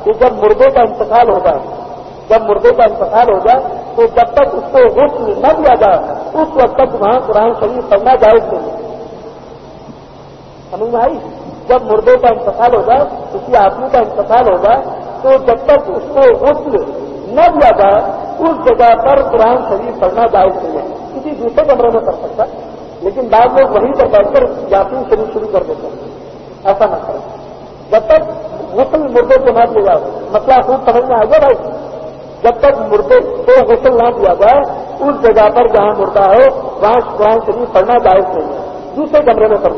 कि जब मुर्दे का इंतकाल हो जाए, जब मुर्दे का इंतकाल हो जाए तो जब तक उसको गुस्ल न दिया जाए उस वक्त तक वहां कुरान शरीफ पढ़ना जायज नहीं। समझ में आई? जब मुर्दे का इंतकाल हो जाए, किसी आदमी का इंतकाल हो जाए, तो जब तक उसको गुस्ल न दिया जाए उस जगह पर कुरान शरीफ पढ़ना जायज नहीं है। किसी दूसरे कमरे में कर सकता, लेकिन बाद लोग वहीं पर बैठकर यासीन शरीफ शुरू कर देते हैं। ऐसा न करें जब तक गुस्ल मुर्दे को न दिया जाए। मसला खूब समझ में आ गया भाई? जब तक मुर्दे को गुस्ल न दिया जाए उस जगह पर जहां मुर्दा हो वहां कुरान शरीफ पढ़ना जायज नहीं है। दूसरे कमरे में कर